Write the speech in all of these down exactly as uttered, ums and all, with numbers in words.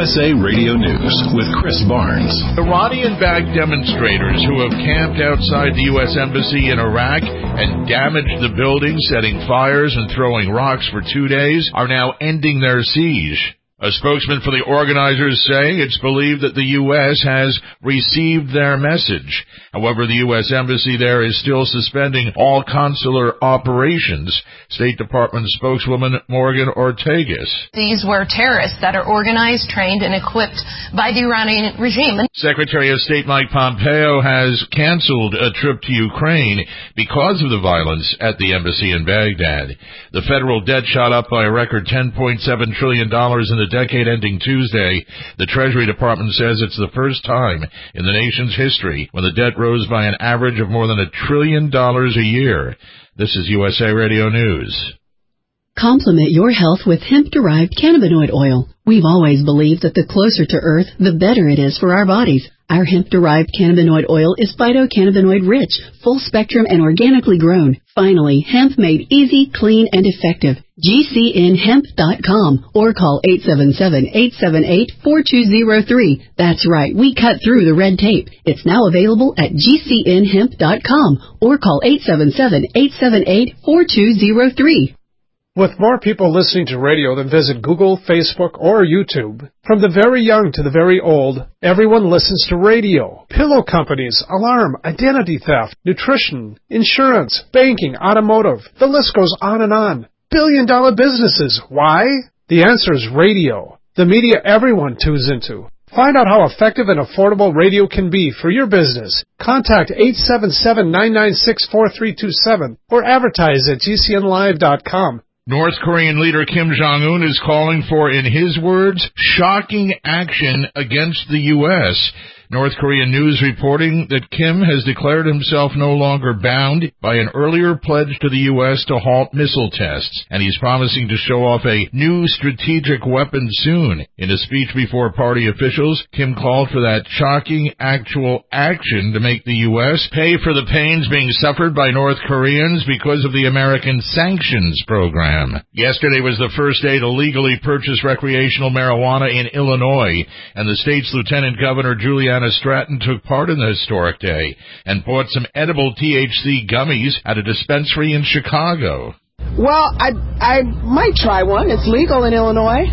S A Radio News with Chris Barnes. Iranian-backed demonstrators who have camped outside the U S Embassy in Iraq and damaged the building, setting fires and throwing rocks for two days, are now ending their siege. A spokesman for the organizers say it's believed that the U S has received their message. However, the U S Embassy there is still suspending all consular operations. State Department spokeswoman Morgan Ortagus. These were terrorists that are organized, trained, and equipped by the Iranian regime. Secretary of State Mike Pompeo has canceled a trip to Ukraine because of the violence at the embassy in Baghdad. The federal debt shot up by a record ten point seven trillion dollars in the decade ending Tuesday. The Treasury Department says it's the first time in the nation's history when the debt rose by an average of more than a trillion dollars a year. This is U S A Radio News. Complement your health with hemp-derived cannabinoid oil. We've always believed that the closer to Earth, the better it is for our bodies. Our hemp-derived cannabinoid oil is phytocannabinoid-rich, full-spectrum, and organically grown. Finally, hemp made easy, clean, and effective. G C N hemp dot com or call eight seven seven, eight seven eight, four two zero three. That's right, we cut through the red tape. It's now available at G C N hemp dot com or call eight seven seven, eight seven eight, four two zero three. With more people listening to radio than visit Google, Facebook, or YouTube, from the very young to the very old, everyone listens to radio. Pillow companies, alarm, identity theft, nutrition, insurance, banking, automotive. The list goes on and on. Billion dollar businesses. Why? The answer is radio. The media everyone tunes into. Find out how effective and affordable radio can be for your business. Contact eight seven seven, nine nine six, four three two seven or advertise at G C N live dot com. North Korean leader Kim Jong-un is calling for, in his words, shocking action against the U S North Korean news reporting that Kim has declared himself no longer bound by an earlier pledge to the U S to halt missile tests, and he's promising to show off a new strategic weapon soon. In a speech before party officials, Kim called for that shocking actual action to make the U S pay for the pains being suffered by North Koreans because of the American sanctions program. Yesterday was the first day to legally purchase recreational marijuana in Illinois, and the state's Lieutenant Governor Juliana Stratton took part in the historic day and bought some edible T H C gummies at a dispensary in Chicago. Well, I I might try one. It's legal in Illinois.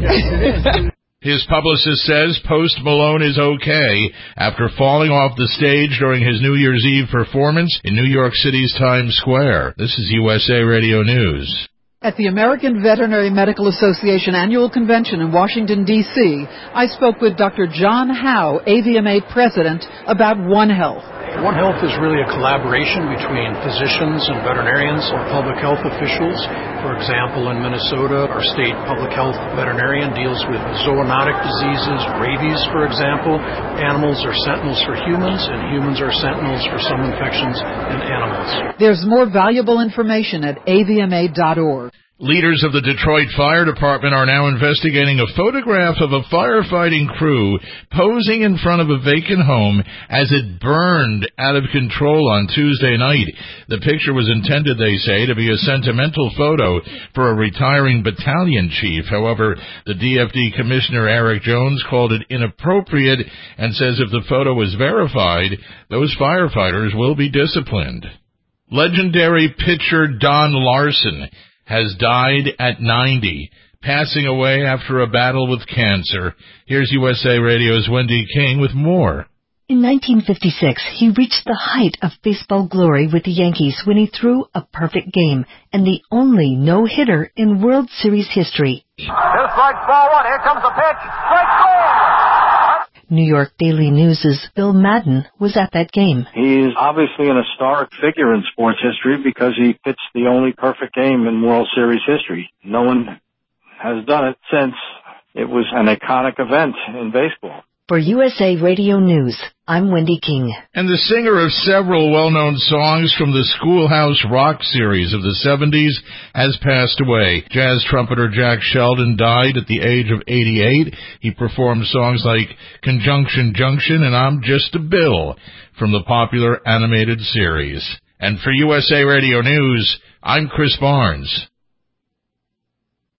His publicist says Post Malone is okay after falling off the stage during his New Year's Eve performance in New York City's Times Square. This is U S A Radio News. At the American Veterinary Medical Association Annual Convention in Washington, D C, I spoke with Doctor John Howe, A V M A President, about One Health. One Health is really a collaboration between physicians and veterinarians or public health officials. For example, in Minnesota, our state public health veterinarian deals with zoonotic diseases, rabies, for example. Animals are sentinels for humans, and humans are sentinels for some infections in animals. There's more valuable information at A V M A dot org. Leaders of the Detroit Fire Department are now investigating a photograph of a firefighting crew posing in front of a vacant home as it burned out of control on Tuesday night. The picture was intended, they say, to be a sentimental photo for a retiring battalion chief. However, the D F D Commissioner Eric Jones called it inappropriate and says if the photo is verified, those firefighters will be disciplined. Legendary pitcher Don Larson has died at ninety, passing away after a battle with cancer. Here's U S A Radio's Wendy King with more. In nineteen fifty-six, he reached the height of baseball glory with the Yankees when he threw a perfect game and the only no-hitter in World Series history. Here's strike ball one. Here comes the pitch. Strike goal! New York Daily News' Bill Madden was at that game. He's obviously an historic figure in sports history because he pitched the only perfect game in World Series history. No one has done it since. It was an iconic event in baseball. For U S A Radio News, I'm Wendy King. And the singer of several well-known songs from the Schoolhouse Rock series of the seventies has passed away. Jazz trumpeter Jack Sheldon died at the age of eighty-eight. He performed songs like Conjunction Junction and I'm Just a Bill from the popular animated series. And for U S A Radio News, I'm Chris Barnes.